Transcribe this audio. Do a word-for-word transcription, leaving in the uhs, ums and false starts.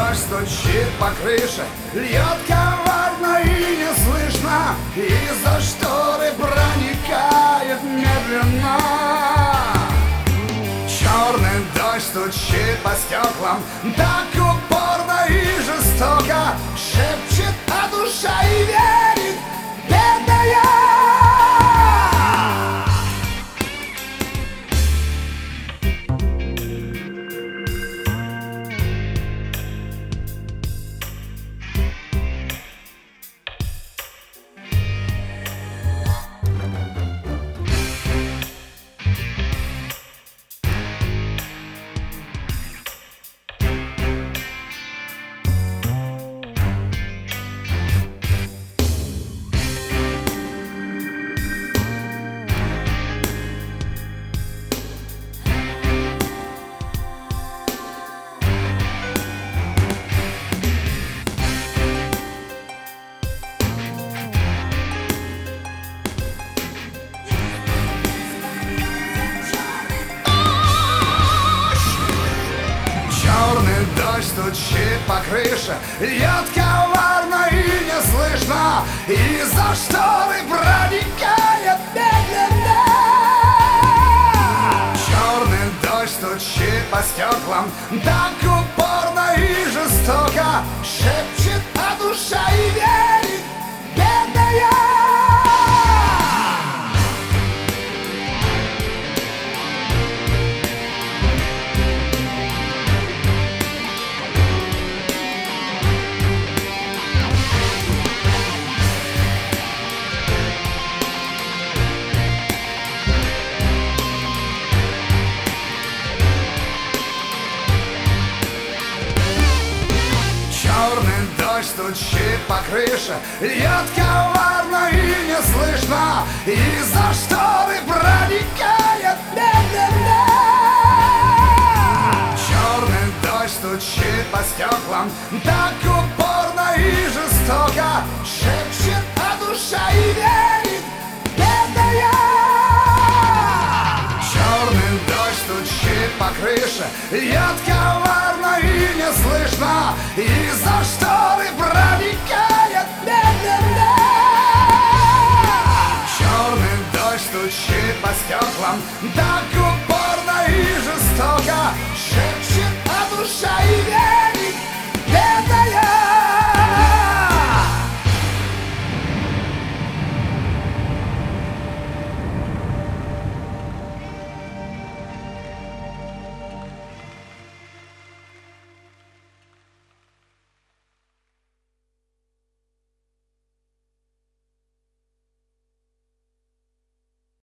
дождь стучит по крыше, льет коварно и не слышно, из-за шторы проникает медленно. Черный дождь стучит по стеклам так упорно и жестоко, шепчет, а душа и верит, бедная. Дождь стучит по крыше, льет коварно и не слышно, из-за шторы проникает медленно. Черный дождь стучит по стеклам так упорно и жестоко, шепчет, а душа и верит, бедная. Черный дождь стучит по крыше, льет коварно и не слышно, из-за шторы проникает медленно. Черный дождь стучит по стеклам так упорно и жестоко, шепчет, а душа и верит, бедная. Черный дождь стучит по крыше, льет коварно и не слышно, из-за шторы проникает медленно. Черный дождь стучит по стеклам так